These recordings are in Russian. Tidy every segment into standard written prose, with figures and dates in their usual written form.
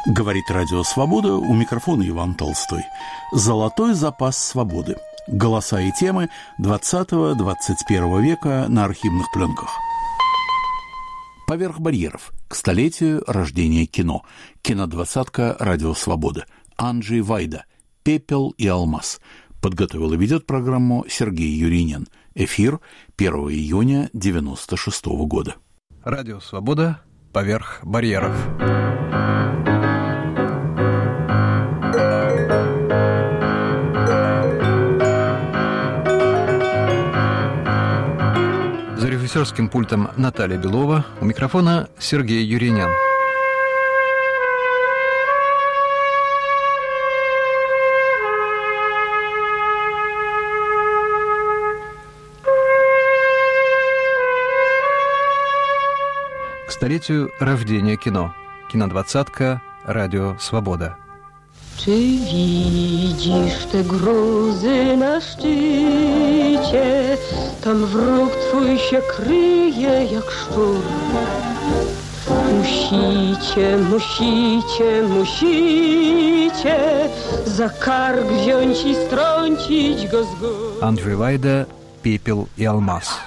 Говорит Радио Свобода, у микрофона Иван Толстой. Золотой запас свободы. Голоса и темы 20-21 века на архивных пленках. Поверх барьеров. К столетию рождения кино. Кинодвадцатка Радио Свобода. Анджей Вайда. «Пепел и алмаз». Подготовил и ведет программу Сергей Юринин. Эфир 1 июня 1996 года. Радио Свобода. Поверх барьеров. За режиссерским пультом Наталья Белова, у микрофона Сергей Юринин. К столетию рождения кино. Кинодвадцатка Радио Свобода. Czy widzisz te gruzy na szczycie? Tam wróg twój się kryje jak szczur. Musicie, musicie, musicie za kark wziąć i strącić go z gór. Анджей Вайда, «Пепел и алмаз».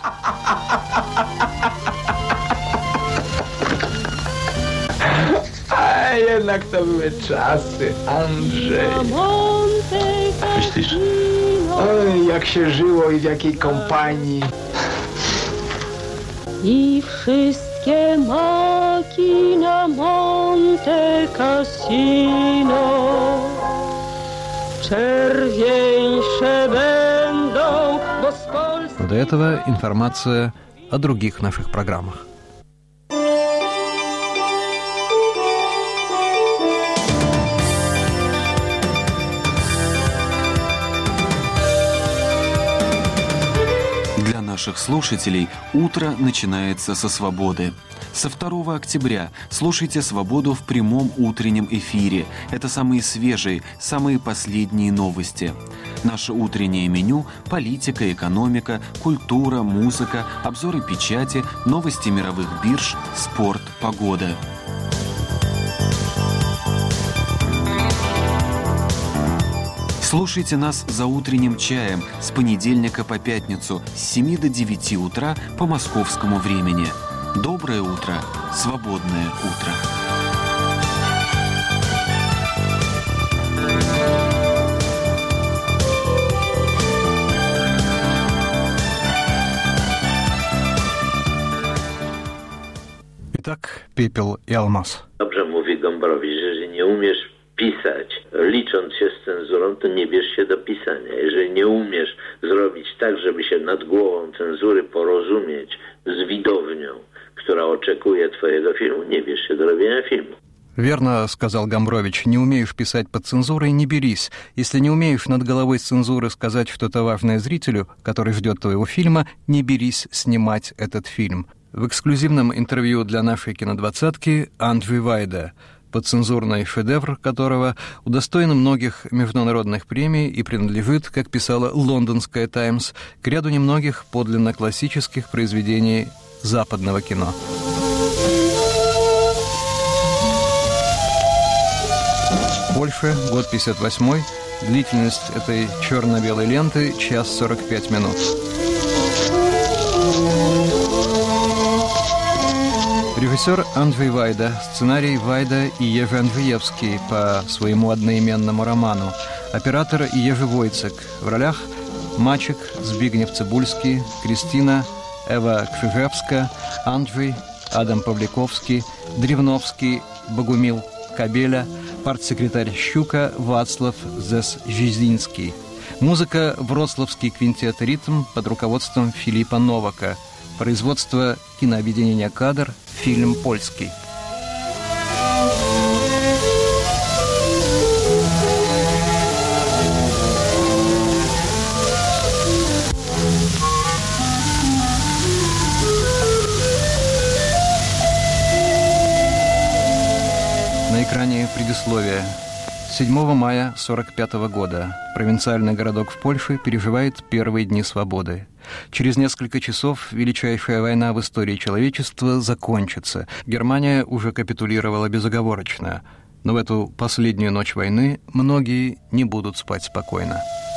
A jednak to były czasy, Andrzej. Myślisz? Oj, jak się żyło i w jakiej kompanii. I wszystkie maki na Monte Cassino czerwieńsze będą, bo z Polski... До этого информация о других наших программах. Для наших слушателей утро начинается со «Свободы». Со 2 октября слушайте «Свободу» в прямом утреннем эфире. Это самые свежие, самые последние новости. Наше утреннее меню – политика, экономика, культура, музыка, обзоры печати, новости мировых бирж, спорт, погода. Слушайте нас за утренним чаем с понедельника по пятницу с 7 до 9 утра по московскому времени. Доброе утро, свободное утро. Итак, «Пепел и алмаз». Dobrze mówi Gombrowicz, że jeżeli nie umiesz pisać, licząc się z cenzurą, to nie bierz się do pisania. Jeżeli nie umiesz zrobić tak, żeby się nad głową cenzury porozumieć z widownią, która oczekuje twojego filmu, nie bierz się do robienia filmu. Верно, сказал Гомбрович, не умеешь писать под цензурой, не берись. Если не умеешь над головой цензуры сказать что-то важное зрителю, который ждет твоего фильма, не берись снимать этот фильм. В эксклюзивном интервью для нашей кинодвадцатки Анджей Вайда, подцензурный шедевр которого удостоен многих международных премий и принадлежит, как писала лондонская «Таймс», к ряду немногих подлинно классических произведений западного кино. Польша, год 58-й, длительность этой черно-белой ленты – 1 час 45 минут. Режиссер Анджей Вайда, сценарий Вайда и Ежи Анджеевский по своему одноименному роману, оператор Ежи Войцек, в ролях Мачек, Збигнев Цибульский, Кристина, Эва Крыжевска, Анджей, Адам Павликовский, Древновский, Богумил Кабеля, партсекретарь Щука, Вацлав Зес-Жизинский. Музыка «Вроцлавский квинтет «Ритм» под руководством Филиппа Новака. Производство кинообъединения «Кадр», фильм польский. На экране предисловие. 7 мая 1945 года провинциальный городок в Польше переживает первые дни свободы. Через несколько часов величайшая война в истории человечества закончится. Германия уже капитулировала безоговорочно. Но в эту последнюю ночь войны многие не будут спать спокойно.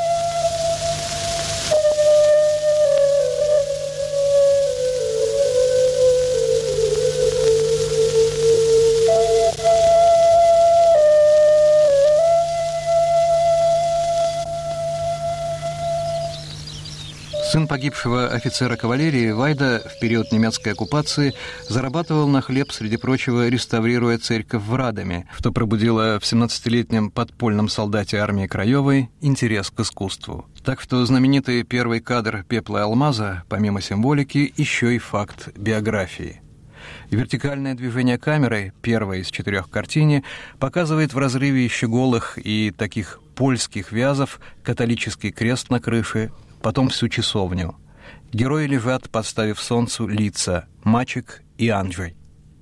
Сын погибшего офицера кавалерии Вайда в период немецкой оккупации зарабатывал на хлеб, среди прочего, реставрируя церковь в Радоме, что пробудило в 17-летнем подпольном солдате армии Краевой интерес к искусству. Так что знаменитый первый кадр «Пепла и алмаза», помимо символики, еще и факт биографии. Вертикальное движение камеры, первое из 4 картине, показывает в разрыве еще голых и таких польских вязов католический крест на крыше, потом всю часовню. Герои лежат, подставив солнцу лица – Maciek и Andrzej.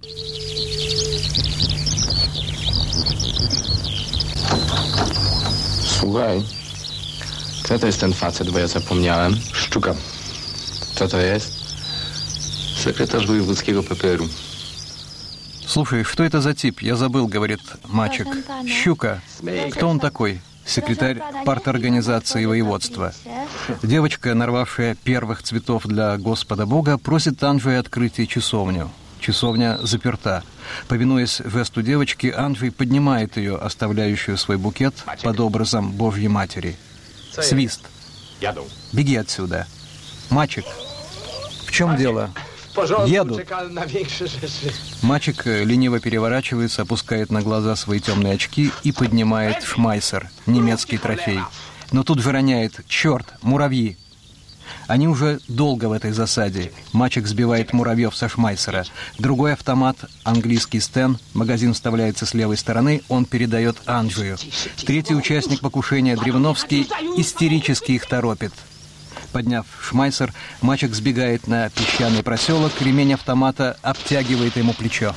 Słuchaj, co to jest ten facet, bo ja zapomniałem? Szczuka. Co to jest? Sekretarz wojewódzkiego PPR-u. «Слушай, что это за тип? Я забыл», — говорит Maciek. «Щука. Кто он такой?» «Секретарь парторганизации воеводства». Девочка, нарвавшая первых цветов для Господа Бога, просит Анджея открыть ей часовню. Часовня заперта. Повинуясь жесту девочки, Анджей поднимает ее, оставляющую свой букет, под образом Божьей Матери. Свист. «Беги отсюда». «Maciek, в чем дело?» «Едут». Maciek лениво переворачивается, опускает на глаза свои темные очки и поднимает шмайсер, немецкий трофей. Но тут же роняет: «Черт, муравьи!» Они уже долго в этой засаде. Maciek сбивает муравьев со шмайсера. Другой автомат, английский Стен, магазин вставляется с левой стороны, он передает Анджею. Третий участник покушения, Древновский, истерически их торопит. Подняв шмайсер, Maciek сбегает на песчаный проселок, ремень автомата обтягивает ему плечо.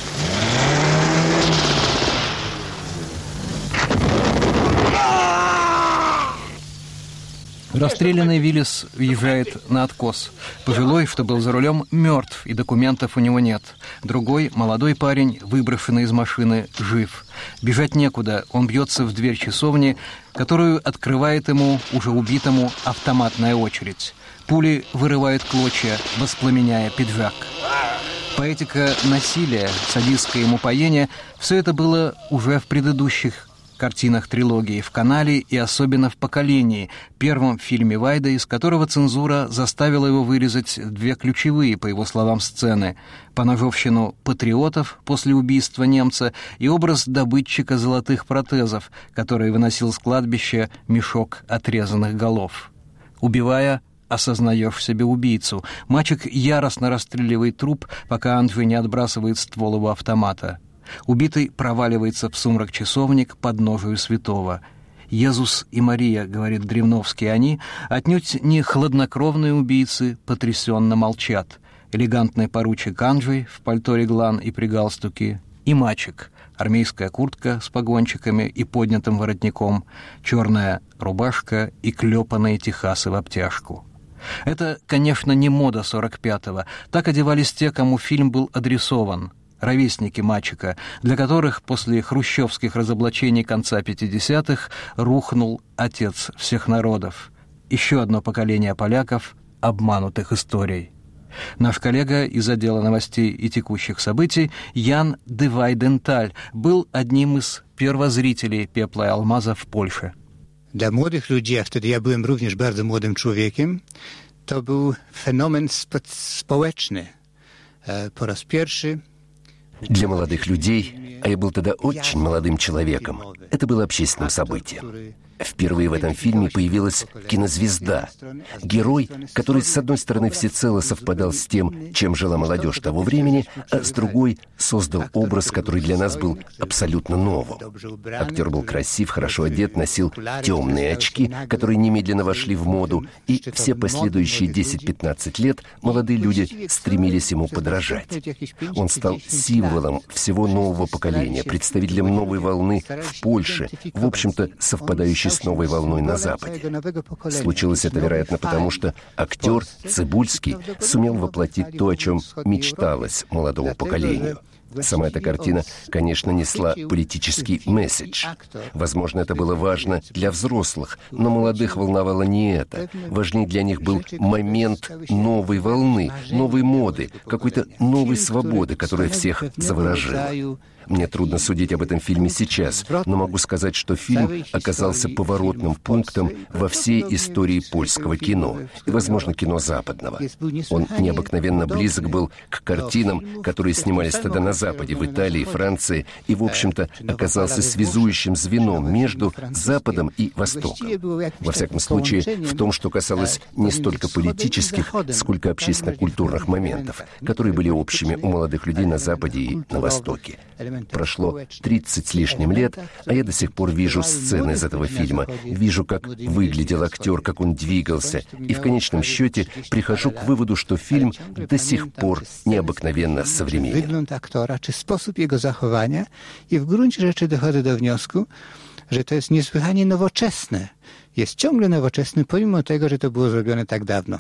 Расстрелянный Виллис въезжает на откос. Пожилой, что был за рулем, мертв, и документов у него нет. Другой, молодой парень, выброшенный из машины, жив. Бежать некуда, он бьется в дверь часовни, которую открывает ему, уже убитому, автоматная очередь. Пули вырывают клочья, воспламеняя пиджак. Поэтика насилия, садистское ему упоение – все это было уже в предыдущих картинах трилогии «В канале» и особенно в «Поколении», первом фильме Вайда, из которого цензура заставила его вырезать 2 ключевые, по его словам, сцены – поножовщину патриотов после убийства немца и образ добытчика золотых протезов, который выносил с кладбища мешок отрезанных голов. Убивая, осознаешь в себе убийцу. Maciek яростно расстреливает труп, пока Анджей не отбрасывает ствол его автомата. Убитый проваливается в сумрак часовни к подножию святого. «Иисус и Мария», — говорит Древновский, — они, отнюдь не хладнокровные убийцы, потрясенно молчат. Элегантный поручик Анджей в пальто реглан и при галстуке, и Maciek, армейская куртка с погончиками и поднятым воротником, черная рубашка и клепанные техасы в обтяжку. Это, конечно, не мода 45-го. Так одевались те, кому фильм был адресован. Ровесники Macieka, для которых после хрущевских разоблачений конца 50-х рухнул отец всех народов. Еще одно поколение поляков, обманутых историей. Наш коллега из отдела новостей и текущих событий Ян де Вайденталь был одним из первозрителей «Пепла и алмаза» в Польше. Dla młodych ludzi, a wtedy ja byłem również bardzo młodym człowiekiem, to był fenomen społeczny. Po raz pierwszy. Для молодых людей, а я был тогда очень молодым человеком, это было общественным событием. Впервые в этом фильме появилась кинозвезда, герой, который, с одной стороны, всецело совпадал с тем, чем жила молодежь того времени, а с другой создал образ, который для нас был абсолютно новым. Актер был красив, хорошо одет, носил темные очки, которые немедленно вошли в моду, и все последующие 10-15 лет молодые люди стремились ему подражать. Он стал символом всего нового поколения, представителем новой волны в Польше, в общем-то, совпадающей случай с новой волной на Западе. Случилось это, вероятно, потому что актер Цыбульский сумел воплотить то, о чем мечталось молодому поколению. Сама эта картина, конечно, несла политический месседж. Возможно, это было важно для взрослых, но молодых волновало не это. Важнее для них был момент новой волны, новой моды, какой-то новой свободы, которая всех заворожила. Мне трудно судить об этом фильме сейчас, но могу сказать, что фильм оказался поворотным пунктом во всей истории польского кино и, возможно, кино западного. Он необыкновенно близок был к картинам, которые снимались тогда на Западе, в Италии, Франции, и, в общем-то, оказался связующим звеном между Западом и Востоком. Во всяком случае, в том, что касалось не столько политических, сколько общественно-культурных моментов, которые были общими у молодых людей на Западе и на Востоке. Прошло 30 с лишним лет, а я до сих пор вижу сцены из этого фильма, вижу, как выглядел актер, как он двигался, и в конечном счете прихожу к выводу, что фильм до сих пор необыкновенно современен. Sposób jego zachowania i w gruncie rzeczy dochodzę do wniosku, że to jest niesłychanie nowoczesne. Jest ciągle nowoczesny, pomimo tego, że to było zrobione tak dawno.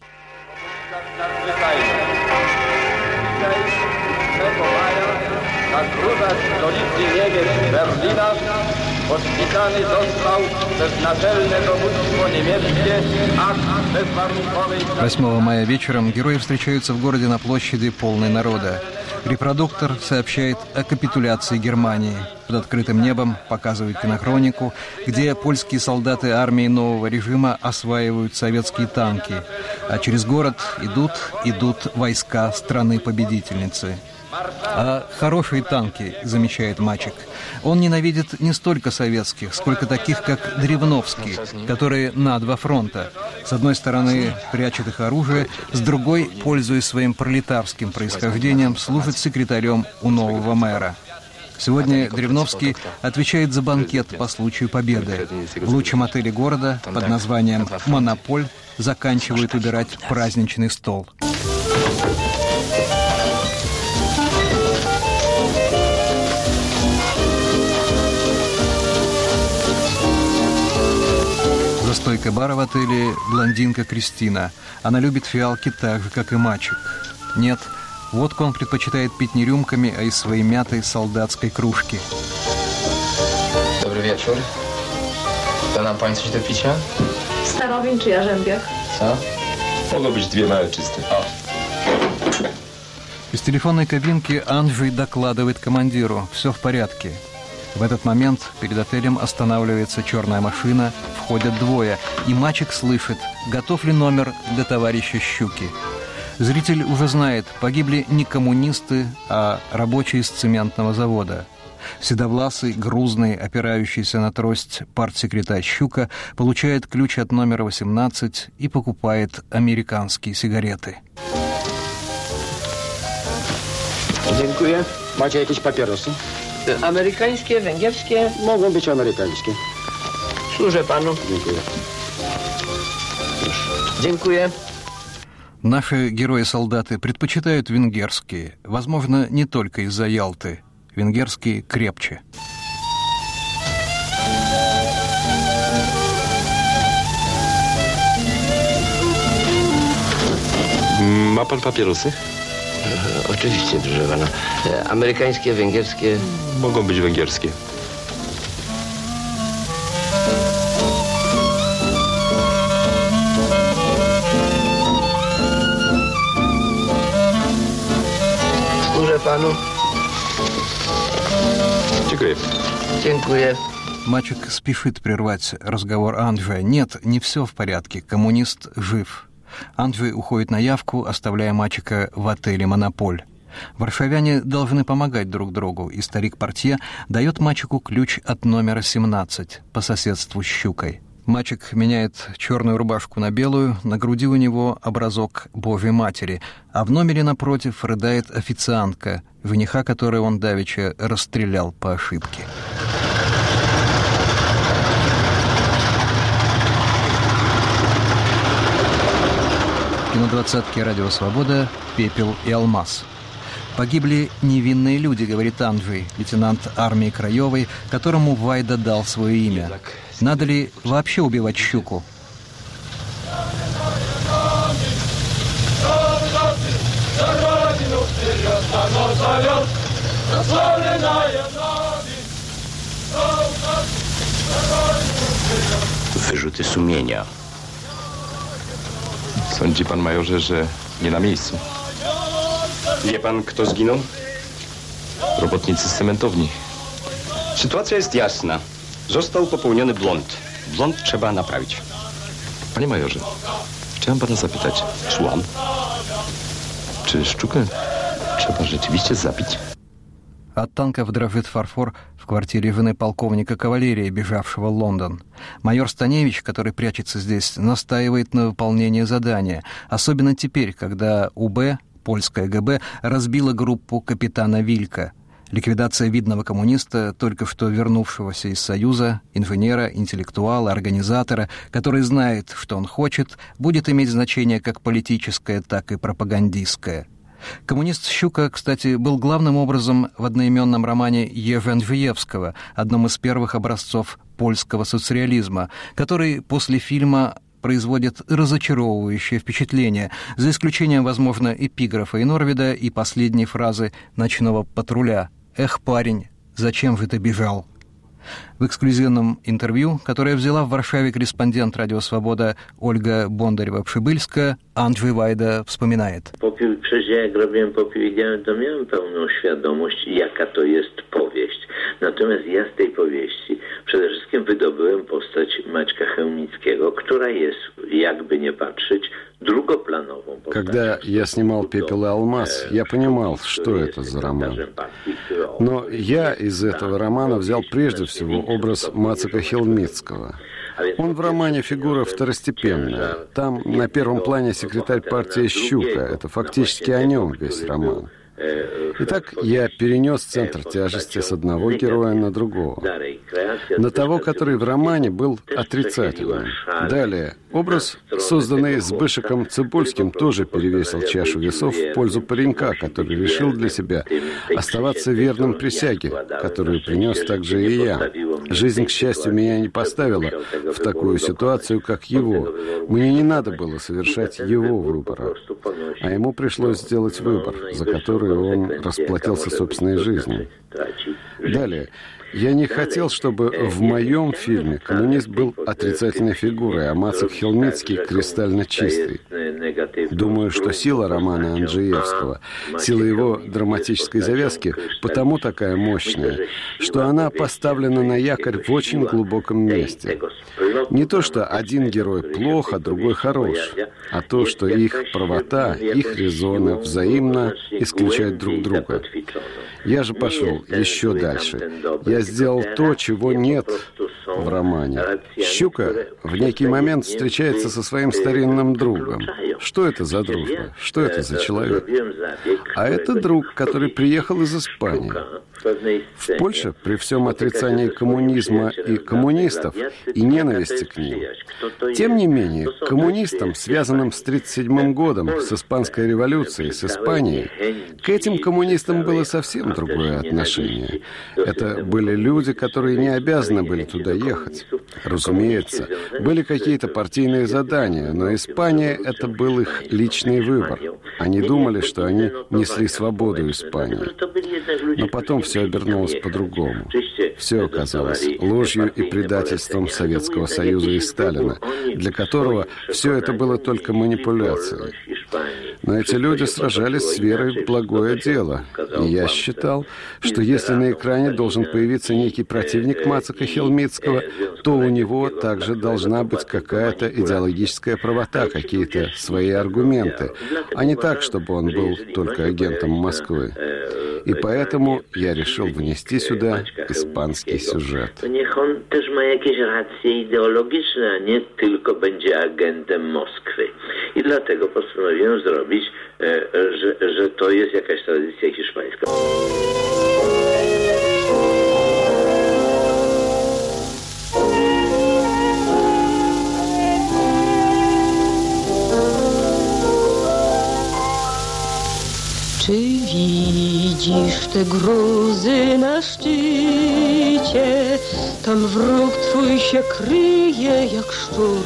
Na gruzach stolicy Niemiec Berlina podpisany został przez naczelne dowództwo niemieckie akt bezwarunkowej... 8 мая вечером герои встречаются в городе на площади, полной народа. Репродуктор сообщает о капитуляции Германии. Под открытым небом показывает кинохронику, где польские солдаты армии нового режима осваивают советские танки. А через город идут войска страны-победительницы. А хорошие танки, замечает Мачек, он ненавидит не столько советских, сколько таких, как Древновский, которые на два фронта. С одной стороны, прячет их оружие, с другой, пользуясь своим пролетарским происхождением, служит секретарем у нового мэра. Сегодня Древновский отвечает за банкет по случаю победы. В лучшем отеле города под названием «Монополь» заканчивают убирать праздничный стол. За стойкой бара в отеле блондинка Кристина. Она любит фиалки так же, как и Мачек. Нет, водку он предпочитает пить не рюмками, а из своей мятой солдатской кружки. Dobry wieczór. Da nam pani coś do picia? Starowin czy Jarzębiak? Co? Mogą być dwie małe czyste. O. Из телефонной кабинки Анджей докладывает командиру. Все в порядке. В этот момент перед отелем останавливается черная машина, входят двое, и Мачек слышит, готов ли номер для товарища Щуки. Зритель уже знает, погибли не коммунисты, а рабочие из цементного завода. Седовласый, грузный, опирающийся на трость партсекретарь Щука получает ключ от номера 18 и покупает американские сигареты. Dziękuję. Macie jakieś papierosy? Amerykańskie, węgierskie? Mogą być amerykańskie. Służę panu. Dziękuję. Dziękuję. Наши герои-солдаты предпочитают венгерские, возможно, не только из-за Ялты. Венгерские крепче. Ma pan papierosy? Oczywiście, proszę pana. Amerykańskie, węgierskie? Mogą być węgierskie. Służę panu. Dziękuję. Dziękuję. Мачек спешит прервать разговор Анджея. Нет, не все в порядке. Коммунист жив. Анджей уходит на явку, оставляя Мачека в отеле «Монополь». Варшавяне должны помогать друг другу, и старик-портье дает Мачеку ключ от номера 17 по соседству с Щукой. Мачек меняет черную рубашку на белую, на груди у него образок Божьей Матери, а в номере напротив рыдает официантка, жениха которой он давеча расстрелял по ошибке. Кинодвадцатки «Радио Свобода», «Пепел и алмаз». Погибли невинные люди, говорит Анджей, лейтенант армии Краевой, которому Вайда дал свое имя. Надо ли вообще убивать щуку? Wyrzuty sumienia. Sądzi pan, majorze, że nie na miejscu? Wie pan, kto zginął? Robotnicy z cementowni. Sytuacja jest jasna. Został popełniony błąd. Błąd trzeba naprawić. Panie majorze, chciałem pana zapytać. Słucham. Czy szczukę trzeba rzeczywiście zabić? От танков дрожит фарфор в квартире жены полковника кавалерии, бежавшего в Лондон. Майор Станевич, который прячется здесь, настаивает на выполнении задания, особенно теперь, когда УБ, польская ГБ, разбила группу капитана Вилька. Ликвидация видного коммуниста, только что вернувшегося из Союза, инженера, интеллектуала, организатора, который знает, что он хочет, будет иметь значение как политическое, так и пропагандистское. Коммунист Щука, кстати, был главным образом в одноименном романе Ежа Анджеевского, одном из первых образцов польского соцреализма, который после фильма производит разочаровывающее впечатление, за исключением, возможно, эпиграфа Норвида и последней фразы «Ночного патруля». «Эх, парень, зачем же ты бежал?» В эксклюзивном интервью, которое взяла в Варшаве корреспондент «Радио Свобода» Ольга Бондарева-Przybylska, Andrzej Wajda wspominает. Przecież jak robiłem Popiół i Diament, to miałem pełną świadomość, jaka to jest powieść. Natomiast ja z tej powieści przede wszystkim wydobyłem postać Maćka Chełmickiego, która jest, jakby nie patrzeć, другоплановым. Когда я снимал «Пепел и алмаз», я понимал, что это за роман. Но я из этого романа взял прежде всего образ Мацека Хелмицкого. Он в романе фигура второстепенная. Там на первом плане секретарь партии Щука. Это фактически о нем весь роман. Итак, я перенес центр тяжести с одного героя на другого. На того, который в романе был отрицательным. Далее, образ, созданный Збышеком Цыбульским, тоже перевесил чашу весов в пользу паренька, который решил для себя оставаться верным присяге, которую принес также и я. Жизнь, к счастью, меня не поставила в такую ситуацию, как его. Мне не надо было совершать его выбора, а ему пришлось сделать выбор, за который он расплатился собственной жизнью. Далее. Я не хотел, чтобы в моем фильме коммунист был отрицательной фигурой, а Мацек Хелмицкий кристально чистый. Думаю, что сила романа Анджеевского, сила его драматической завязки потому такая мощная, что она поставлена на якорь в очень глубоком месте. Не то, что один герой плох, а другой хорош, а то, что их правота, их резоны взаимно исключают друг друга. Я же пошел еще дальше. Я сделал то, чего нет в романе. Щука в некий момент встречается со своим старинным другом. Что это за дружба? Что это за человек? А это друг, который приехал из Испании. В Польше, при всем отрицании коммунизма и коммунистов, и ненависти к ним, тем не менее, к коммунистам, связанным с 1937 годом, с Испанской революцией, с Испанией, к этим коммунистам было совсем другое отношение. Это были люди, которые не обязаны были туда ехать. Разумеется, были какие-то партийные задания, но Испания — это был их личный выбор. Они думали, что они несли свободу Испании. Но потом все обернулось по-другому. Все оказалось ложью и предательством Советского Союза и Сталина, для которого все это было только манипуляцией. Но эти люди сражались с верой в благое дело. И я считал, что если на экране должен появиться некий противник Мацека Хелмицкого, то у него также должна быть какая-то идеологическая правота, какие-то свои аргументы, а не так, чтобы он был только агентом Москвы. И поэтому я решил внести сюда испанский сюжет. Niech on też ma jakieś racje ideologiczne, a nie tylko będzie agentem Moskwy. I dlatego postanowiłem zrobić, że to jest jakaś tradycja hiszpańska. Czy widzisz Aż te gruzy na szczycie, tam wróg twój się kryje jak szczur.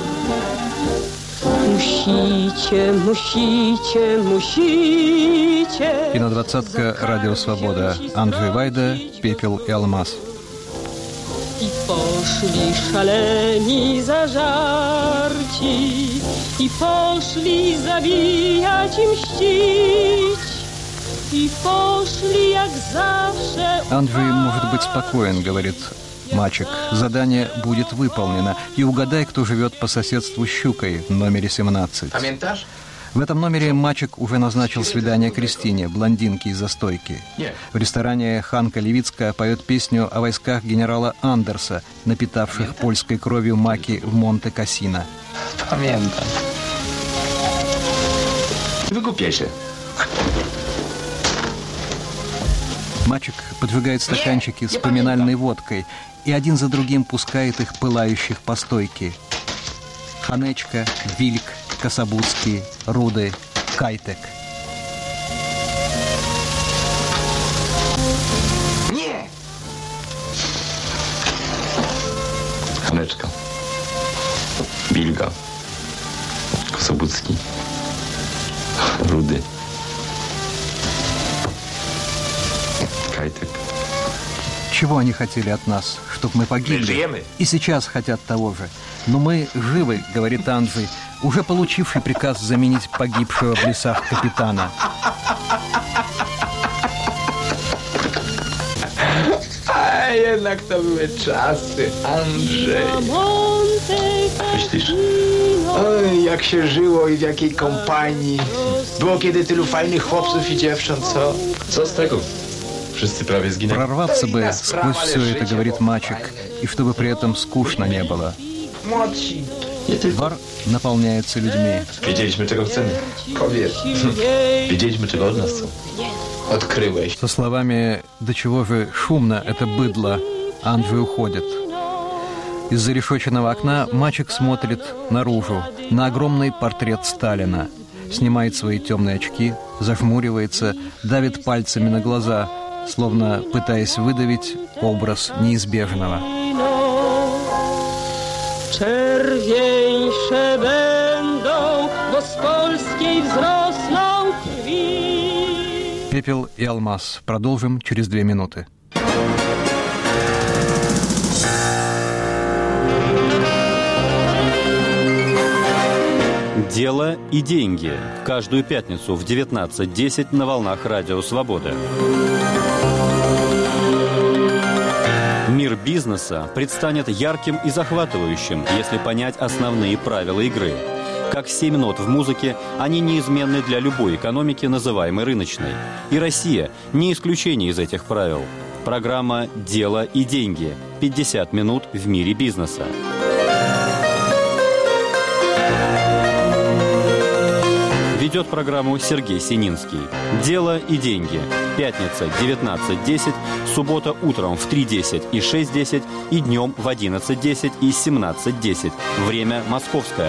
Musicie, musicie, musicie. Кинодвадцатка «Радио Свобода». Анджей Вайда, «Пепел и алмаз». I poszli szaleni zażarci, i poszli zabijać i mścić, i poszli jak zawsze. Анджей может быть спокоен, говорит Мачек. Задание будет выполнено. И угадай, кто живет по соседству с Щукой в номере 17. В этом номере Мачек уже назначил свидание Кристине, блондинке из застойки. В ресторане Ханка Левицкая поет песню о войсках генерала Андерса, напитавших польской кровью маки в Монте-Кассино. Pamiętam. Wygłupiaj się. Мачек поджигает стаканчики с поминальной водкой и один за другим пускает их пылающих по стойке. Ханечка, Вильк, Кособудский, Руды, Кайтек. Nie! Haneczka, Wilga, Kosobucki, Rudy, Кайтек. Чего они хотели от нас? Чтоб мы погибли? И сейчас хотят того же. Но мы живы, говорит Анджей, уже получивший приказ заменить погибшего в лесах капитана. A jednak to były czasy, Andrzej. Myślisz? Oj, jak się żyło i w jakiej kompanii. Było kiedy tylu fajnych chłopców i dziewcząt, co? Co z tego? Wszyscy prawie zginęli. Прорваться бы сквозь все это, говорит Мачек, и чтобы при этом скучно не было. Бар наполняется людьми. Wiedzieliśmy, czego chcemy. Powiedz. Wiedzieliśmy, czego od nas chcą. Odkryłeś. Со словами «Да чего же шумно это быдло», Анджей уходит. Из зарешоченного окна Мачек смотрит наружу, на огромный портрет Сталина. Снимает свои темные очки, зажмуривается, давит пальцами на глаза, словно пытаясь выдавить образ неизбежного. Czerwieńsze będą, bo z polskiej wzrosną krwi. «Пепел и алмаз». Продолжим через 2 минуты. «Дело и деньги». Каждую пятницу в 19:10 на волнах Радио Свобода. Мир бизнеса предстанет ярким и захватывающим, если понять основные правила игры. Как 7 нот в музыке, они неизменны для любой экономики, называемой рыночной. И Россия не исключение из этих правил. Программа «Дело и деньги». 50 минут в мире бизнеса. Ведет программу Сергей Сининский. «Дело и деньги». Пятница 19:10, суббота утром в 3:10 и 6:10 и днем в 11:10 и 17:10. Время московское.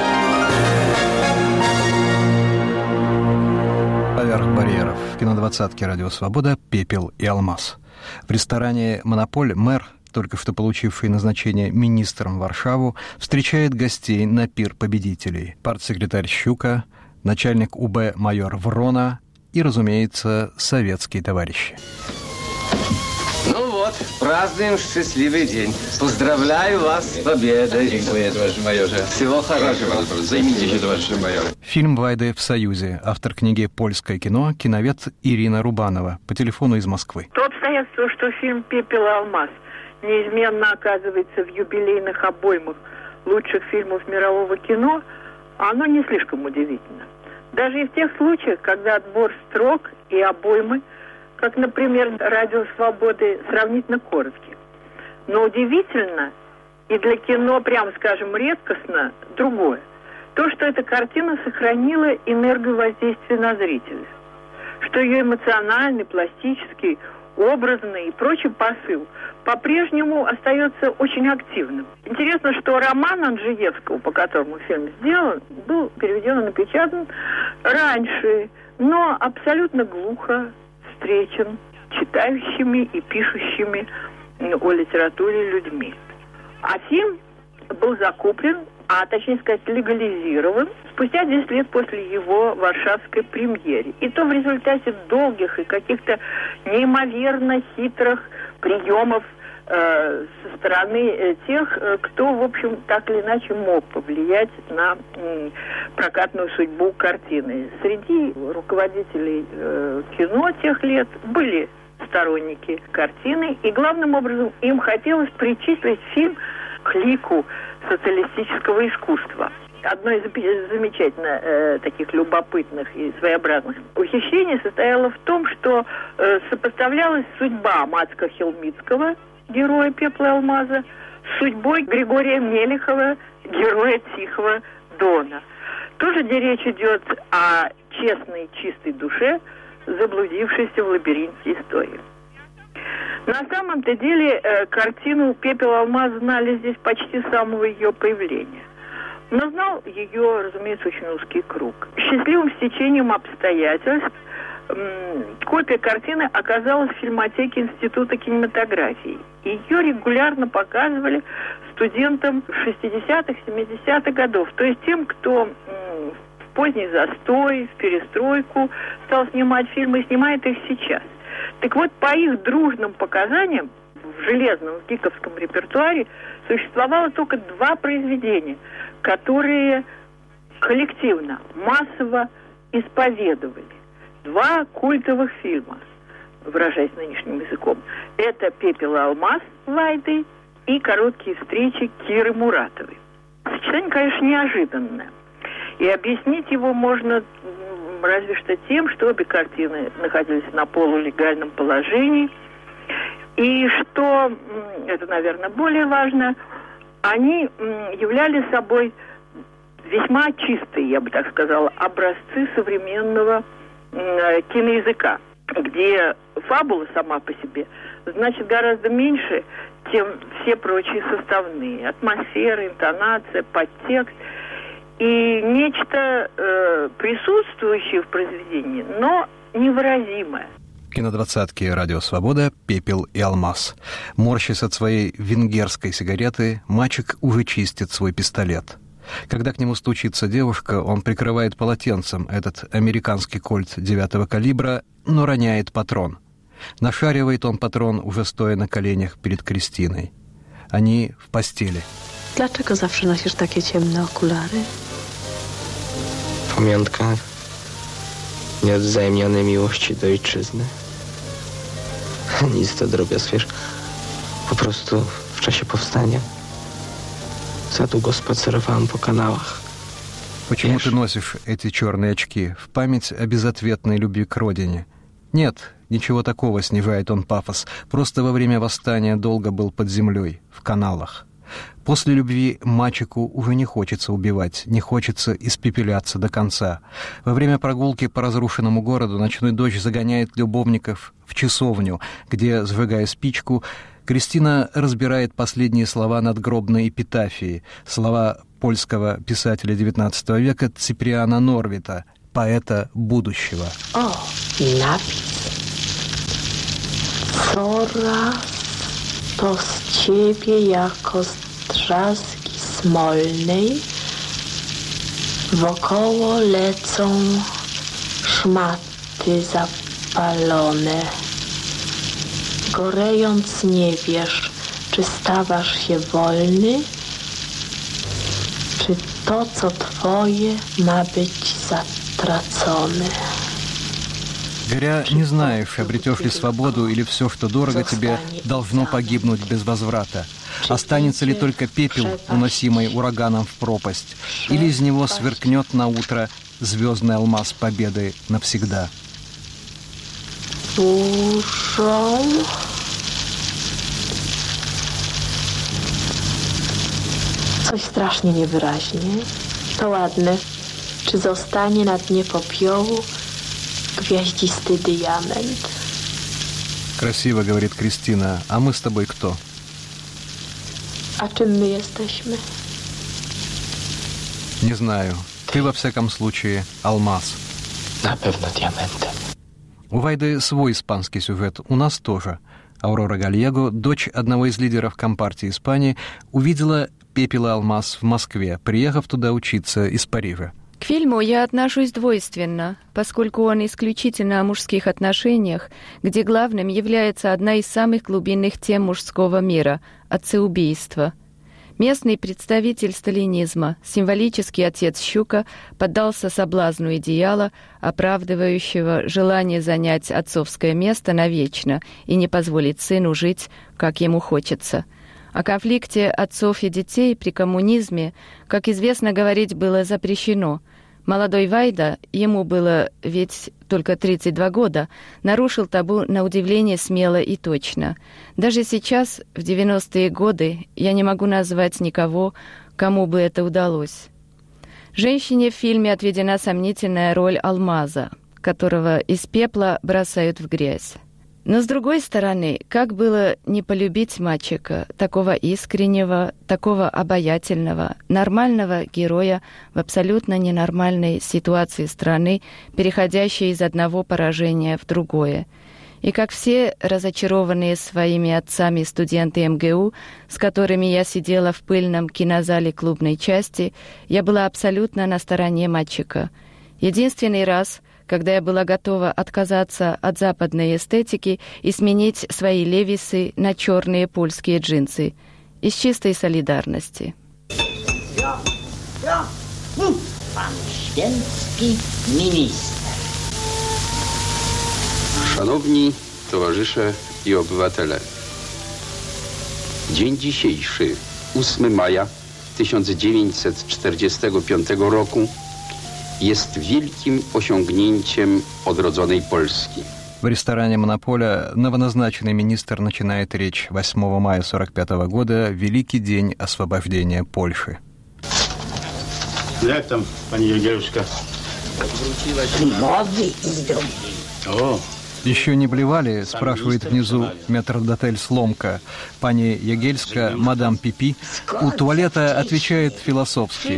Поверх барьеров. В кинодвадцатке «Радио Свобода» «Пепел и алмаз». В ресторане «Монополь» мэр, только что получивший назначение министром в Варшаву, встречает гостей на пир победителей. Партсекретарь Щука, начальник УБ майор Врона и, разумеется, советские товарищи. Ну вот, празднуем счастливый день. Поздравляю вас с победой. Dziękuję, товарищ майорze. Всего хорошего. Займите się, товарищ майор. Фильм «Вайды в Союзе». Автор книги «Польское кино», киновед Ирина Рубанова. По телефону из Москвы. То обстоятельство, что фильм «Пепел и алмаз» неизменно оказывается в юбилейных обоймах лучших фильмов мирового кино, оно не слишком удивительно. Даже и в тех случаях, когда отбор строк и обоймы, как, например, «Радио Свободы», сравнительно короткий. Но удивительно, и для кино, прямо скажем, редкостно, другое. То, что эта картина сохранила энерговоздействие на зрителя. Что ее эмоциональный, пластический, образный и прочий посыл по-прежнему остается очень активным. Интересно, что роман Анджеевского, по которому фильм сделан, был переведен и напечатан раньше, но абсолютно глухо встречен читающими и пишущими о литературе людьми. А фильм был закуплен, а точнее сказать, легализирован спустя 10 лет после его варшавской премьере. И то в результате долгих и каких-то неимоверно хитрых приемов со стороны тех, кто, в общем, так или иначе мог повлиять на прокатную судьбу картины. Среди руководителей кино тех лет были сторонники картины, и главным образом им хотелось причислить фильм к лику социалистического искусства. Одно из замечательно таких любопытных и своеобразных ухищрений состояло в том, что сопоставлялась судьба Мацка Хелмицкого, героя «Пепла и алмаза», с судьбой Григория Мелехова, героя «Тихого Дона». Тоже где речь идет о честной, чистой душе, заблудившейся в лабиринте истории. На самом-то деле картину «Пепел и алмаз» знали здесь почти с самого ее появления. Но знал ее, разумеется, очень узкий круг. Счастливым стечением обстоятельств копия картины оказалась в фильмотеке Института кинематографии. Ее регулярно показывали студентам 60-х, 70-х годов. То есть тем, кто в поздний застой, в перестройку стал снимать фильмы, и снимает их сейчас. Так вот, по их дружным показаниям, в железном, в гиковском репертуаре существовало только 2 произведения, которые коллективно, массово исповедовали. 2 культовых фильма, выражаясь нынешним языком. Это «Пепел и алмаз» Вайды и «Короткие встречи» Киры Муратовой. Сочетание, конечно, неожиданное. И объяснить его можно разве что тем, что обе картины находились на полулегальном положении. И что, это, наверное, более важно, они являли собой весьма чистые, я бы так сказала, образцы современного киноязыка, где фабула сама по себе значит гораздо меньше, чем все прочие составные. Атмосфера, интонация, подтекст. И нечто присутствующее в произведении, но невыразимое. Кинодвадцатки «Радио Свобода», «Пепел и алмаз». Морщась от своей венгерской сигареты, мальчик уже чистит свой пистолет. Когда к нему стучится девушка, он прикрывает полотенцем этот американский кольт 9-го калибра, но роняет патрон. Нашаривает он патрон, уже стоя на коленях перед Кристиной. Они в постели. Dlaczego zawsze nosisz takie ciemne okulary? Pamiątka nieodwzajemnionej miłości do ojczyzny. Nic to drobiazg, wiesz. Po prostu w czasie powstania za długo spacerowałem po kanałach. Почему ты носишь эти черные очки? В память о безответной любви к родине. Нет, ничего такого, снижает он пафос. Просто во время восстания долго был под землей, в каналах. После любви мальчику уже не хочется убивать, не хочется испепеляться до конца. Во время прогулки по разрушенному городу ночной дождь загоняет любовников в часовню, где, сжигая спичку, Кристина разбирает последние слова надгробной эпитафии, слова польского писателя XIX века Циприана Норвита, поэта будущего. О, напис. Coraz to z ciebie jako z drzazgi smolnej wokoło lecą szmaty zapalone. Gorejąc nie wiesz, czy stawasz się wolny, czy to, co twoje, ma być zatracone. Горя, не знаешь, обретешь ли свободу или все, что дорого тебе, должно погибнуть без возврата. Останется ли только пепел, уносимый ураганом в пропасть, или из него сверкнет на утро звездный алмаз победы навсегда? Burzą coś strasznie niewyraźnie. To ładne. Czy zostanie na dnie popiołu gwiaździsty diament? Красиво, говорит Кристина. А мы с тобой кто? A czym my jesteśmy? Не знаю. Ты, во всяком случае, алмаз. Na pewno diamentem. У Вайды свой испанский сюжет, у нас тоже. Аурора Гальего, дочь одного из лидеров Компартии Испании, увидела «Пепел и алмаз» в Москве, приехав туда учиться из Парижа. К фильму я отношусь двойственно, поскольку он исключительно о мужских отношениях, где главным является одна из самых глубинных тем мужского мира – отцеубийство. Местный представитель сталинизма, символический отец Щука, поддался соблазну идеала, оправдывающего желание занять отцовское место навечно и не позволить сыну жить, как ему хочется. О конфликте отцов и детей при коммунизме, как известно, говорить было запрещено. Молодой Вайда, ему было ведь только 32 года, нарушил табу на удивление смело и точно. Даже сейчас, в 90-е годы, я не могу назвать никого, кому бы это удалось. Женщине в фильме отведена сомнительная роль алмаза, которого из пепла бросают в грязь. Но, с другой стороны, как было не полюбить мальчика, такого искреннего, такого обаятельного, нормального героя в абсолютно ненормальной ситуации страны, переходящей из одного поражения в другое. И как все разочарованные своими отцами студенты МГУ, с которыми я сидела в пыльном кинозале клубной части, я была абсолютно на стороне мальчика. Единственный раз, когда я была готова отказаться от западной эстетики и сменить свои левисы на черные польские джинсы. Из чистой солидарности. Pan Święcki, minister. Szanowni towarzysze i obywatele, dzień dzisiejszy, 8 maja 1945 roku, jest wielkim osiągnięciem odrodzonej Polski. В ресторане «Монополя» новоназначенный министр начинает речь 8 мая 1945 года, великий день освобождения Польши. Jak tam, pani Jagielska? Mowy idą. O. «Еще не блевали?» – спрашивает внизу метрдотель Сломка. Пани Ягельска, мадам Пипи, у туалета отвечает философски.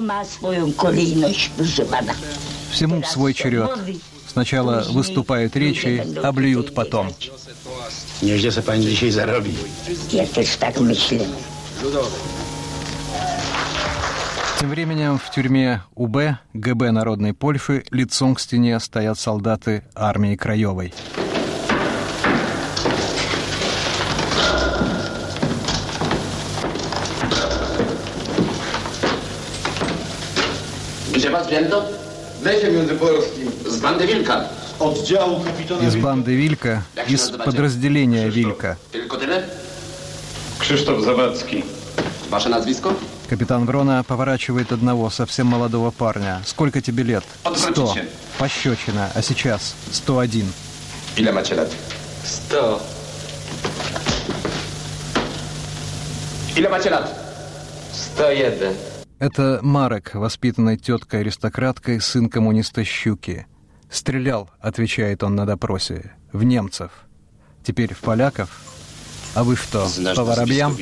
Всему свой черед. Сначала выступают речи, а блюют потом. Nieźle se pani dzisiaj zarobi. Ja też tak myślę. Тем временем в тюрьме УБ, ГБ Народной Польши, лицом к стене стоят солдаты армии Краевой. Gdzie was wzięto? Weźcie międzypolskim. Z bandy Wilka. Oddziału kapitana. Из банды Вилька, из подразделения Вилька. Tylko tyle? Krzysztof Zawadzki. Wasze nazwisko? Капитан Врона поворачивает одного совсем молодого парня. «Сколько тебе лет?» 100. Пощечина. А сейчас 101. Ile macie lat? 100. Ile macie lat? 101. Это Марек, воспитанный теткой-аристократкой, сын коммуниста Щуки. «Стрелял», — отвечает он на допросе, — «в немцев. Теперь в поляков. А вы что, по воробьям?»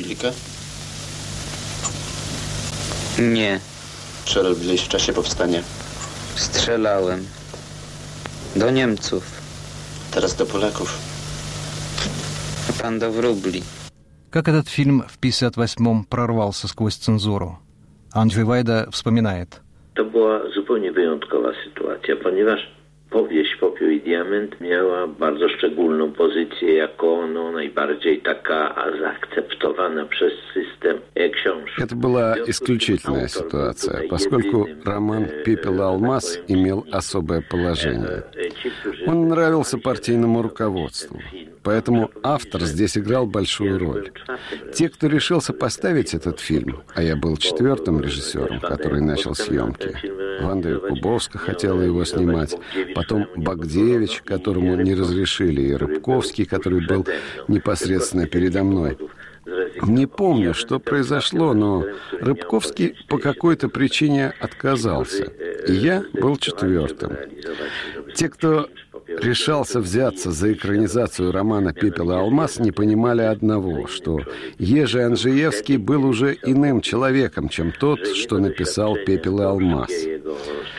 Nie. Co robiłeś w czasie powstania? Strzelałem. Do Niemców. Teraz do Polaków. A pan do wróbli. Как этот фильм в 1958-м прорвался сквозь цензуру? Andrzej Wajda wspominает. To była zupełnie wyjątkowa sytuacja, ponieważ powieść Popiół i Diament miała bardzo szczególną pozycję jako najbardziej taka zaakceptowana przez system książka. Это была исключительная ситуация, поскольку роман «Пепел и алмаз» имел особое положение. Он нравился партийному руководству, поэтому автор здесь играл большую роль. Те, кто решился поставить этот фильм, а я был 4-м режиссером, который начал съемки, Ванда Якубовска хотела его снимать, потом Багдевич, которому не разрешили, и Рыбковский, который был непосредственно передо мной. Не помню, что произошло, но Рыбковский по какой-то причине отказался, и я был 4-м. Те, кто решался взяться за экранизацию романа «Пепел и алмаз», не понимали одного, что Ежи Анжеевский был уже иным человеком, чем тот, что написал «Пепел и алмаз».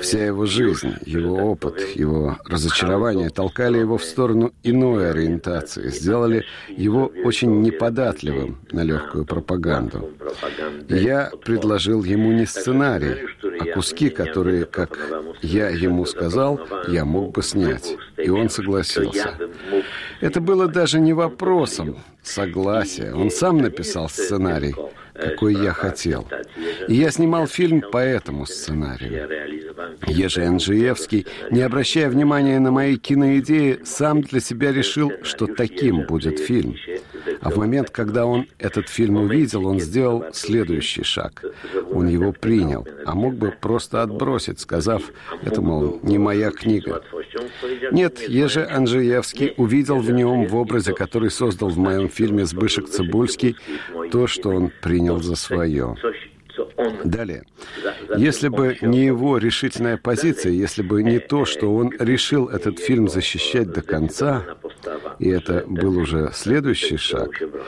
Вся его жизнь, его опыт, его разочарование толкали его в сторону иной ориентации, сделали его очень неподатливым на легкую пропаганду. Я предложил ему не сценарий, а куски, которые, как я ему сказал, я мог бы снять. И он согласился. Это было даже не вопросом согласия. Он сам написал сценарий, какой я хотел. И я снимал фильм по этому сценарию. Ежи Анджеевский, не обращая внимания на мои киноидеи, сам для себя решил, что таким будет фильм. А в момент, когда он этот фильм увидел, он сделал следующий шаг. Он его принял, а мог бы просто отбросить, сказав, это, мол, не моя книга. Нет, Ежи Анджеевский увидел в нем, в образе, который создал в моем фильме Збышек Цибульский, то, что он принял за свое. Далее. Если бы не его решительная позиция, если бы не то, что он решил этот фильм защищать до конца, и это был уже следующий шаг,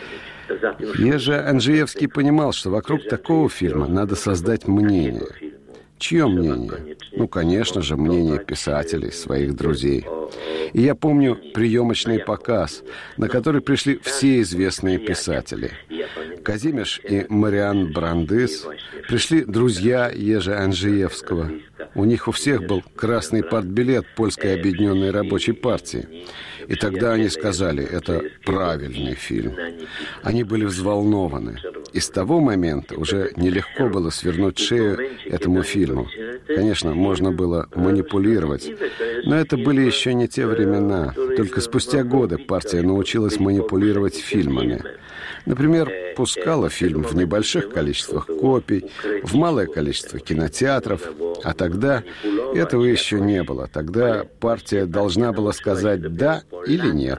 Ежи Анджеевский понимал, что вокруг такого фильма надо создать мнение. Чье мнение? Ну, конечно же, мнение писателей, своих друзей. И я помню приемочный показ, на который пришли все известные писатели. Казимеш и Мариан Брандыс, пришли друзья Ежи Анджеевского. У них у всех был красный партбилет Польской объединенной рабочей партии. И тогда они сказали, это правильный фильм. Они были взволнованы. И с того момента уже нелегко было свернуть шею этому фильму. Конечно, можно было манипулировать, но это были еще не те времена. Только спустя годы партия научилась манипулировать фильмами. Например, пускала фильм в небольших количествах копий, в малое количество кинотеатров, а тогда этого еще не было. Тогда партия должна была сказать «да» или «нет».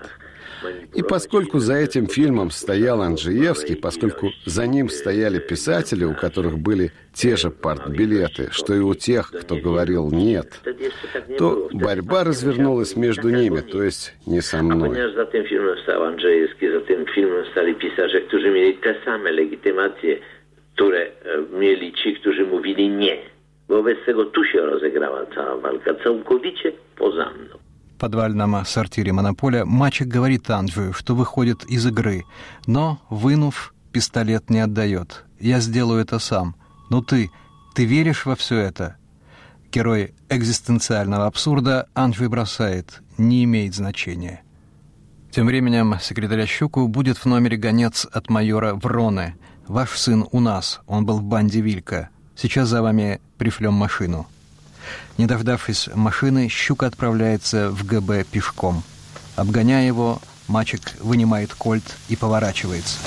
И поскольку за этим фильмом стоял Анджеевский, поскольку за ним стояли писатели, у которых были те же партбилеты, что и у тех, кто говорил «нет», то борьба развернулась между ними, то есть не со мной. Ponieważ za tym filmem stał Andrzejewski, za tym filmem stali pisarze, którzy mieli te same legitymacje, które mieli ci, którzy mówili nie. Wobec tego tu się rozegrała cała walka, całkowicie poza mną. В подвальном сортире «Монополя» мальчик говорит Анджею, что выходит из игры, но, вынув, пистолет не отдает. «Я сделаю это сам. Но ты веришь во все это?» Герой экзистенциального абсурда Анджей бросает, не имеет значения. Тем временем секретаря Щуку будет в номере гонец от майора Вроны. «Ваш сын у нас, он был в банде Вилька. Сейчас за вами пришлем машину». Не дождавшись машины, Щука отправляется в ГБ пешком. Обгоняя его, мальчик вынимает кольт и поворачивается.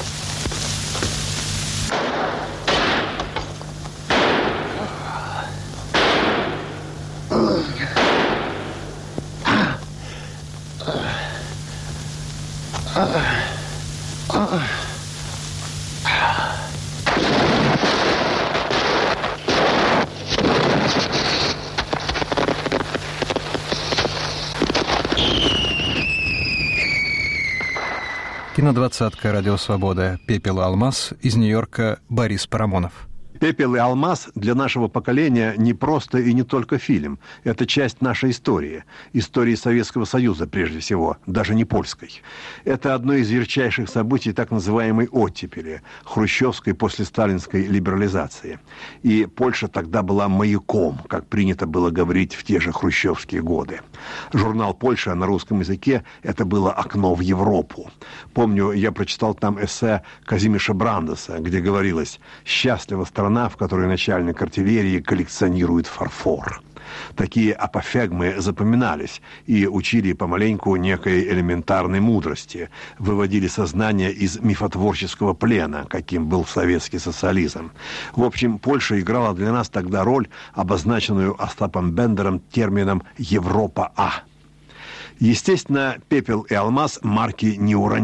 Кинодвадцатка «Радио Свобода». «Пепел и алмаз». Из Нью-Йорка Борис Парамонов. «Пепел и алмаз» для нашего поколения не просто и не только фильм. Это часть нашей истории. Истории Советского Союза, прежде всего, даже не польской. Это одно из ярчайших событий так называемой оттепели, хрущевской послесталинской либерализации. И Польша тогда была маяком, как принято было говорить в те же хрущевские годы. Журнал «Польша» на русском языке – это было окно в Европу. Помню, я прочитал там эссе Казимеша Брандеса, где говорилось «Счастлива страна, в которой начальник артиллерии коллекционирует фарфор». Такие апофегмы запоминались и учили помаленьку некой элементарной мудрости, выводили сознание из мифотворческого плена, каким был советский социализм. В общем, Польша играла для нас тогда роль, обозначенную Остапом Бендером термином «Европа-А». Естественно, «Пепел и алмаз» марки не уронил.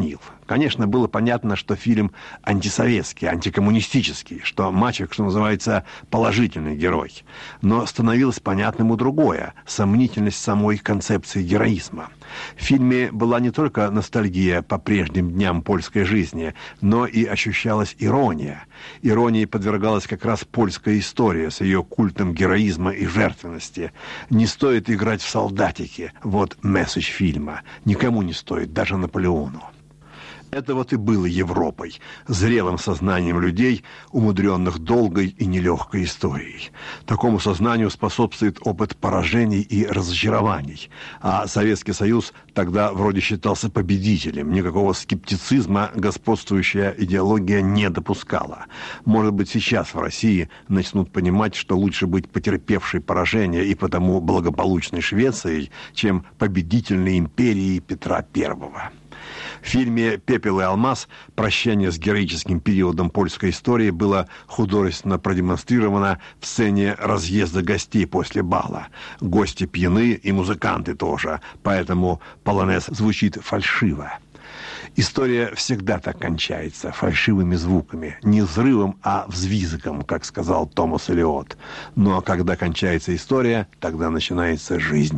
Конечно, было понятно, что фильм антисоветский, антикоммунистический, что Мачек, что называется, положительный герой. Но становилось понятным и другое – сомнительность самой концепции героизма. В фильме была не только ностальгия по прежним дням польской жизни, но и ощущалась ирония. Иронии подвергалась как раз польская история с ее культом героизма и жертвенности. Не стоит играть в солдатики. Вот месседж фильма. Никому не стоит, даже Наполеону. Это вот и было Европой, зрелым сознанием людей, умудренных долгой и нелегкой историей. Такому сознанию способствует опыт поражений и разочарований. А Советский Союз тогда вроде считался победителем. Никакого скептицизма господствующая идеология не допускала. Может быть, сейчас в России начнут понимать, что лучше быть потерпевшей поражение и потому благополучной Швецией, чем победительной империей Петра I. В фильме «Пепел и алмаз» прощание с героическим периодом польской истории было художественно продемонстрировано в сцене разъезда гостей после бала. Гости пьяны и музыканты тоже, поэтому полонез звучит фальшиво. История всегда так кончается, фальшивыми звуками, не взрывом, а взвизгом, как сказал Томас Элиот. Но когда кончается история, тогда начинается жизнь.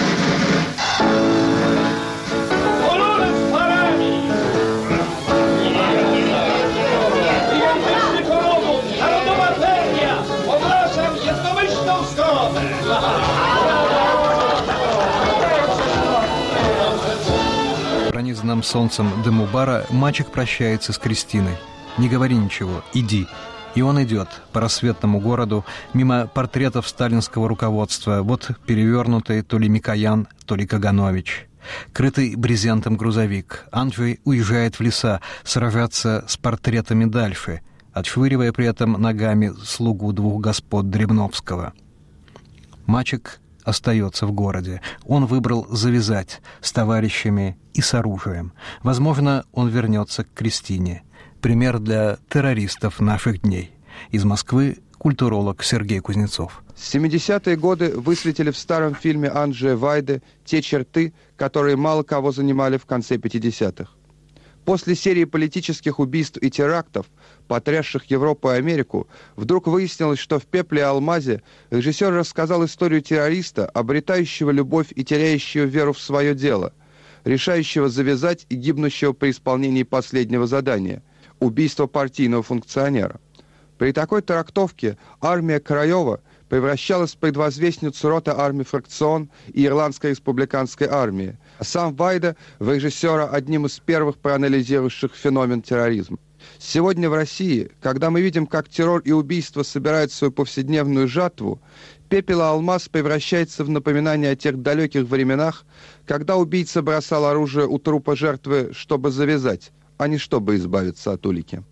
Пронизанным солнцем дыму бара Мачек прощается с Кристиной. «Не говори ничего, иди». И он идет по рассветному городу, мимо портретов сталинского руководства. Вот перевернутый то ли Микоян, то ли Каганович. Крытый брезентом грузовик. Анджей уезжает в леса сражаться с портретами Дальфы, отшвыривая при этом ногами слугу двух господ Дребновского. Мачек остается в городе. Он выбрал завязать с товарищами и с оружием. Возможно, он вернется к Кристине. Пример для террористов наших дней. Из Москвы культуролог Сергей Кузнецов. 70-е годы высветили в старом фильме Анджея Вайды те черты, которые мало кого занимали в конце 50-х. После серии политических убийств и терактов, потрясших Европу и Америку, вдруг выяснилось, что в «Пепле и алмазе» режиссер рассказал историю террориста, обретающего любовь и теряющего веру в свое дело, решающего завязать и гибнущего при исполнении последнего задания – убийство партийного функционера. При такой трактовке армия Краева превращалась в предвозвестницу роты армий фракцион и Ирландской республиканской армии, а сам Вайда в режиссера одним из первых проанализировавших феномен терроризма. Сегодня в России, когда мы видим, как террор и убийство собирают свою повседневную жатву, «Пепел и алмаз» превращается в напоминание о тех далеких временах, когда убийца бросал оружие у трупа жертвы, чтобы завязать, а не чтобы избавиться от улики.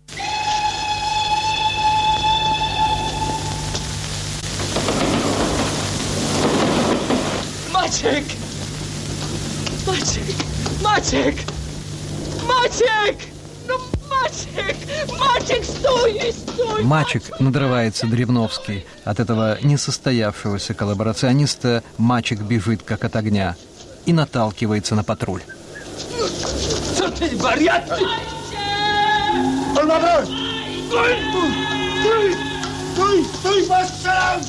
Мачек! Мачек! Мачек! Мачек! Ну, Мачек! Мачек, стой! Стой! Мачек, надрывается Дребновский. От этого несостоявшегося коллаборациониста Мачек бежит как от огня и наталкивается на патруль. Что ты, варьят? Он вопрос! Стой! Стой! Стой! Стой! Пострел!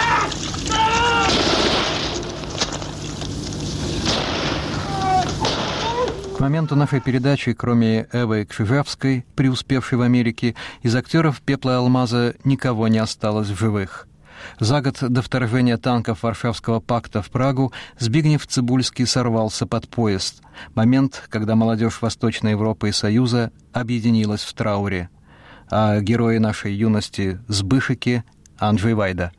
К моменту нашей передачи, кроме Эвы Крижевской, преуспевшей в Америке, из актеров «Пепла и алмаза» никого не осталось в живых. За год до вторжения танков Варшавского пакта в Прагу Збигнев Цибульский сорвался под поезд. Момент, когда молодежь Восточной Европы и Союза объединилась в трауре. А герои нашей юности Збышики — Анджей Вайда.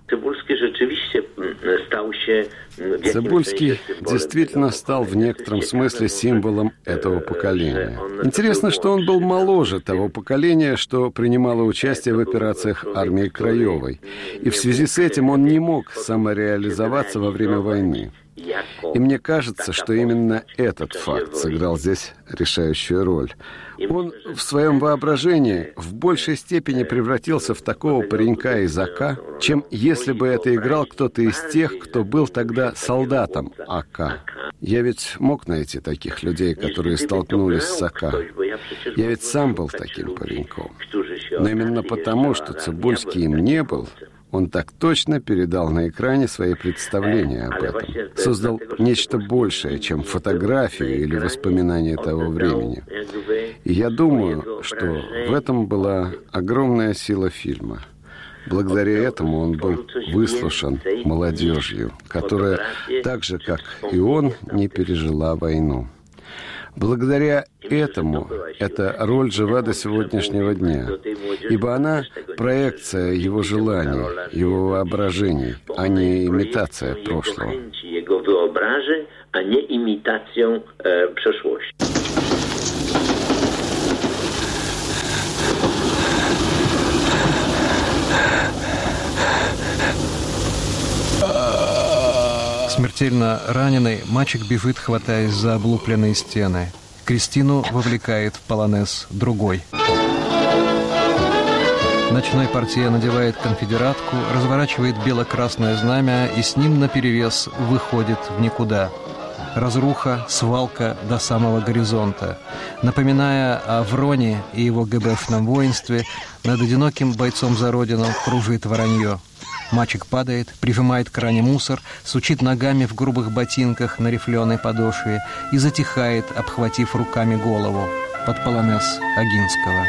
Цибульский действительно стал в некотором смысле символом этого поколения. Интересно, что он был моложе того поколения, что принимало участие в операциях армии Краевой. И в связи с этим он не мог самореализоваться во время войны. И мне кажется, что именно этот факт сыграл здесь решающую роль. Он в своем воображении в большей степени превратился в такого паренька из АК, чем если бы это играл кто-то из тех, кто был тогда солдатом АК. Я ведь мог найти таких людей, которые столкнулись с АК. Я ведь сам был таким пареньком. Но именно потому, что Цыбульский им не был, он так точно передал на экране свои представления об этом. Создал нечто большее, чем фотографию или воспоминания того времени. И я думаю, что в этом была огромная сила фильма. Благодаря этому он был выслушан молодежью, которая, так же, как и он, не пережила войну. Благодаря этому эта роль жива до сегодняшнего дня, ибо она проекция его желаний, его воображений, а не имитация прошлого. А не имитацją przeszłości. Смертельно раненый, мальчик бежит, хватаясь за облупленные стены. Кристину вовлекает в полонез другой. Ночной портье надевает конфедератку, разворачивает бело-красное знамя и с ним наперевес выходит в никуда. Разруха, свалка до самого горизонта. Напоминая о Вроне и его ГБшном воинстве, над одиноким бойцом за родину кружит воронье. Мальчик падает, прижимает к ране мусор, сучит ногами в грубых ботинках на рифленой подошве и затихает, обхватив руками голову под полонез Огинского.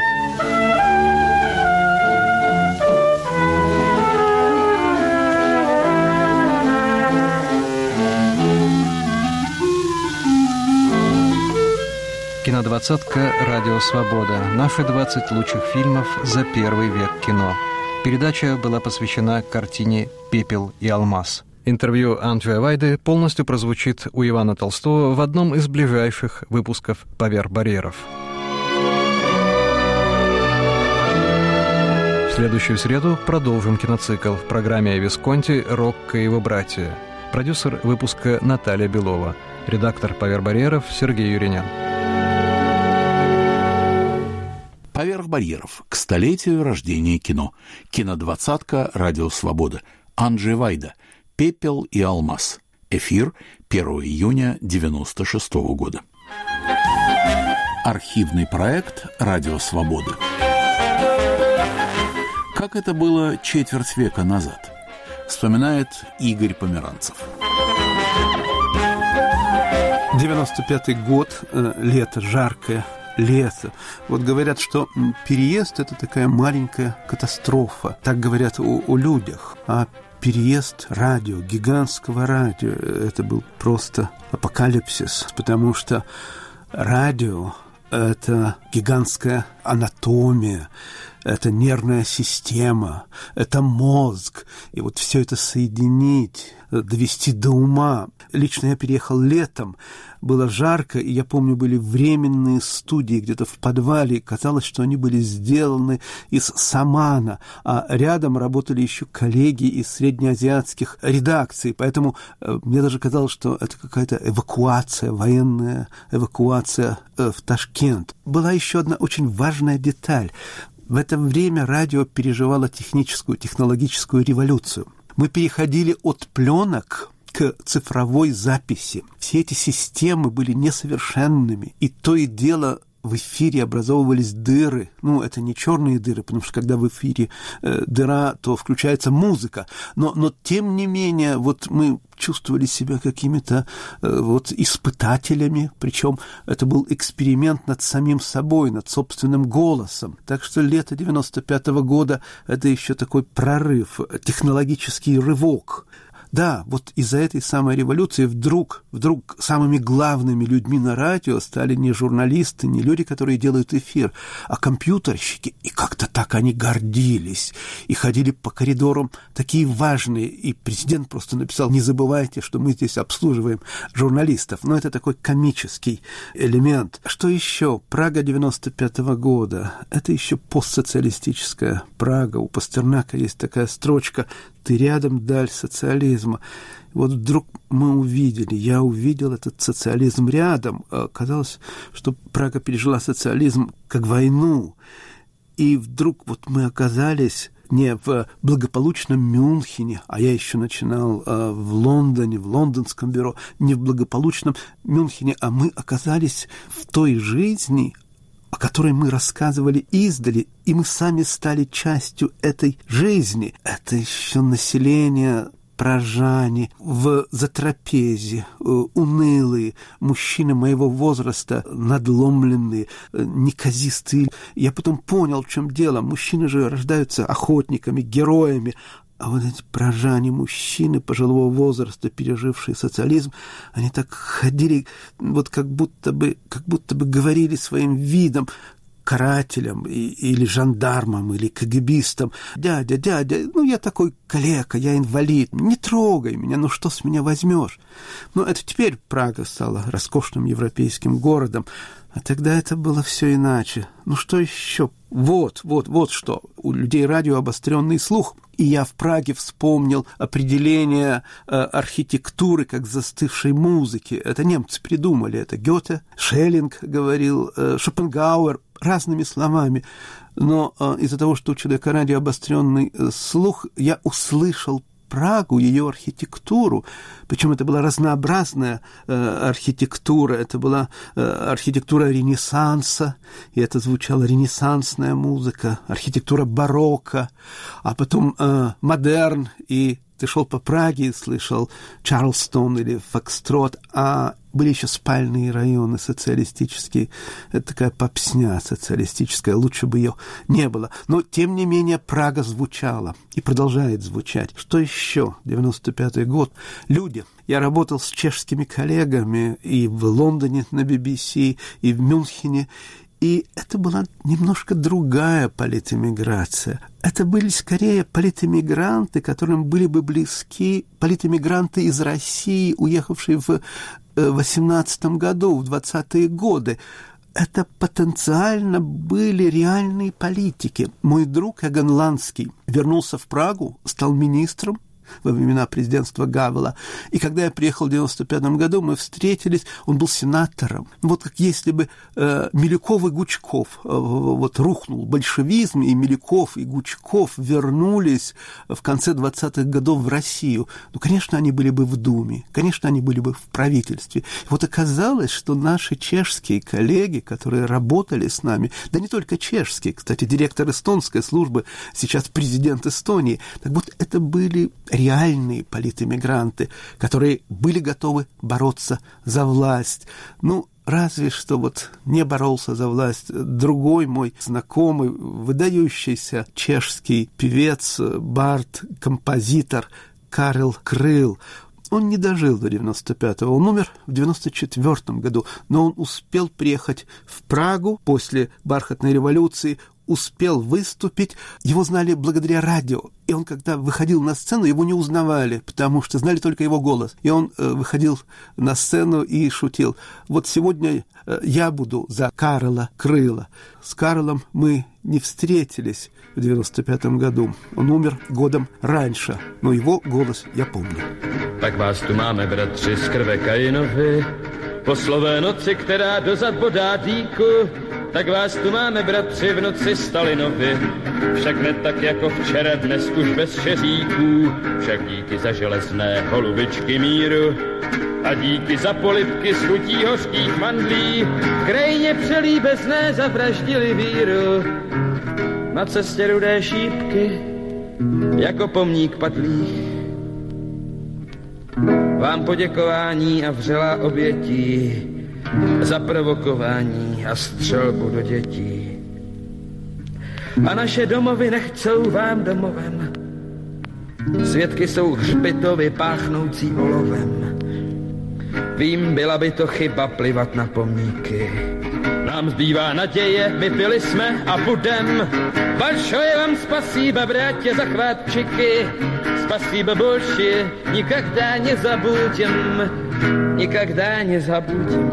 Кинодвадцатка «Радио Свобода». Наши 20 лучших фильмов за первый век кино. Передача была посвящена картине «Пепел и алмаз». Интервью Анджея Вайды полностью прозвучит у Ивана Толстого в одном из ближайших выпусков «Поверх барьеров». В следующую среду продолжим киноцикл в программе «Висконти. Рокко и его братья». Продюсер выпуска Наталья Белова. Редактор «Поверх барьеров» Сергей Юринян. «Поверх барьеров» к столетию рождения кино. Кинодвадцатка «Радио Свобода». Анджей Вайда. «Пепел и алмаз». Эфир 1 июня 1996 года. Архивный проект «Радио Свобода». Как это было четверть века назад, вспоминает Игорь Померанцев. 95-й год, лето, жаркое лето. Вот говорят, что переезд — это такая маленькая катастрофа. Так говорят о людях. А переезд радио, гигантского радио, это был просто апокалипсис, потому что радио — это гигантская анатомия, это нервная система, это мозг. И вот все это соединить, довести до ума. Лично я переехал летом, было жарко, и я помню, были временные студии где-то в подвале, и казалось, что они были сделаны из самана, а рядом работали еще коллеги из среднеазиатских редакций, поэтому мне даже казалось, что это какая-то эвакуация, военная эвакуация в Ташкент. Была еще одна очень важная деталь. В это время радио переживало технологическую революцию. Мы переходили от пленок к цифровой записи. Все эти системы были несовершенными, и то и дело в эфире образовывались дыры. Ну, это не черные дыры, потому что когда в эфире дыра, то включается музыка. Но тем не менее, вот мы чувствовали себя какими-то испытателями, причем это был эксперимент над самим собой, над собственным голосом. Так что лето 95-го года — это еще такой прорыв, технологический рывок. Да, вот из-за этой самой революции вдруг самыми главными людьми на радио стали не журналисты, не люди, которые делают эфир, а компьютерщики. И как-то так они гордились и ходили по коридорам такие важные. И президент просто написал: не забывайте, что мы здесь обслуживаем журналистов. Но это такой комический элемент. Что еще? Прага 95-го года. Это еще постсоциалистическая Прага. У Пастернака есть такая строчка: «Ты рядом, даль социализма». Вот вдруг я увидел этот социализм рядом. Казалось, что Прага пережила социализм как войну. И вдруг вот мы оказались не в благополучном Мюнхене, а я еще начинал в Лондоне, в лондонском бюро, не в благополучном Мюнхене, а мы оказались в той жизни, о которой мы рассказывали издали, и мы сами стали частью этой жизни. Это еще население прожане, в затрапезе, унылые, мужчины моего возраста, надломленные, неказистые. Я потом понял, в чем дело. Мужчины же рождаются охотниками, героями, а вот эти прожане мужчины пожилого возраста, пережившие социализм, они так ходили, вот как будто бы говорили своим видом карателям или жандармам, или КГБистам: дядя, я такой калека, я инвалид, не трогай меня, что с меня возьмешь? Это теперь Прага стала роскошным европейским городом, а тогда это было все иначе. Что еще? Вот что. У людей радио обостренный слух. И я в Праге вспомнил определение архитектуры как застывшей музыки. Это немцы придумали. Это Гёте, Шеллинг говорил, Шопенгауэр, разными словами. Но из-за того, что у человека радио обостренный слух, я услышал Прагу, ее архитектуру. Причем это была разнообразная архитектура. Это была архитектура Ренессанса, и это звучала ренессансная музыка, архитектура барокко, а потом модерн, и ты шел по Праге и слышал Чарльстон или Фокстрот, а были еще спальные районы социалистические. Это такая попсня социалистическая, лучше бы ее не было. Но, тем не менее, Прага звучала и продолжает звучать. Что еще? 95-й год. Люди. Я работал с чешскими коллегами и в Лондоне на BBC, и в Мюнхене. И это была немножко другая политэмиграция. Это были скорее политэмигранты, которым были бы близки политэмигранты из России, уехавшие в 18 году, в 20-е годы. Это потенциально были реальные политики. Мой друг Эгон Ланский вернулся в Прагу, стал министром во времена президентства Гавела. И когда я приехал в 95 году, мы встретились, он был сенатором. Вот как если бы Милюков и Гучков, рухнул большевизм, и Милюков и Гучков вернулись в конце 20-х годов в Россию. Конечно, они были бы в Думе, конечно, они были бы в правительстве. И оказалось, что наши чешские коллеги, которые работали с нами, да не только чешские, кстати, директор эстонской службы, сейчас президент Эстонии, так вот это были реальные политэмигранты, которые были готовы бороться за власть. Разве что не боролся за власть другой мой знакомый, выдающийся чешский певец, бард, композитор Карел Крыл. Он не дожил до 95-го, он умер в 94-м году, но он успел приехать в Прагу после бархатной революции, успел выступить, его знали благодаря радио. И он, когда выходил на сцену, его не узнавали, потому что знали только его голос. И он выходил на сцену и шутил: сегодня я буду за Карела Крыла. С Карлом мы не встретились в 95-м году. Он умер годом раньше, но его голос я помню. Tak vás tu máme, bratři, z krve Kainovi, po slové noci, která dozad bodá dýku. Tak vás tu máme, bratři, v noci Stalinovi, však ne tak jako včera, dnes už bez šeříků, však díky za železné holubičky míru a díky za polibky s chutí hořkých mandlí, v krajině přelíbezné zavraždili víru. Na cestě rudé šípky, jako pomník padlých, vám poděkování a vřelá obětí za provokování a střelbu do dětí. A naše domovy nechcou vám domovem. Svědky jsou hřbitovy páchnoucí olovem. Vím, byla by to chyba plivat na pomníky. Nám zbývá naděje, my pili jsme a budem. Большое вам спасибо, братья, за хватчики. Спасибо большое, никогда не забудем. Никогда не забудем.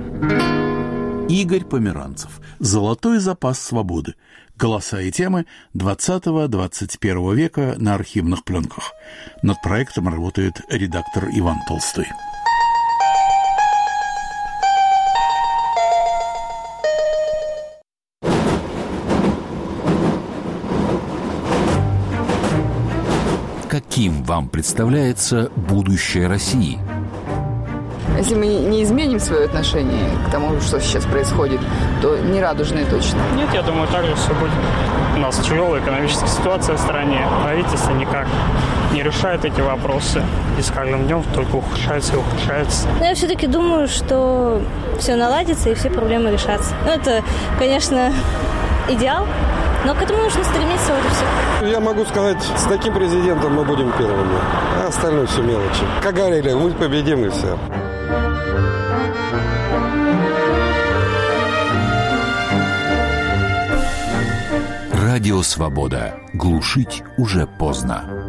Игорь Померанцев. «Золотой запас свободы». Голоса и темы 20-21 века на архивных пленках. Над проектом работает редактор Иван Толстой. Каким вам представляется будущее России? Если мы не изменим свое отношение к тому, что сейчас происходит, то не радужное точно. Нет, я думаю, так же все будет. У нас тяжелая экономическая ситуация в стране. Правительство никак не решает эти вопросы. И с каждым днем только ухудшается и ухудшается. Но я все-таки думаю, что все наладится и все проблемы решатся. Ну, это, конечно, идеал, но к этому нужно стремиться, вот и все. Я могу сказать, с таким президентом мы будем первыми, а остальное все мелочи. Как говорили, мы победим и все. Радио «Свобода». Глушить уже поздно.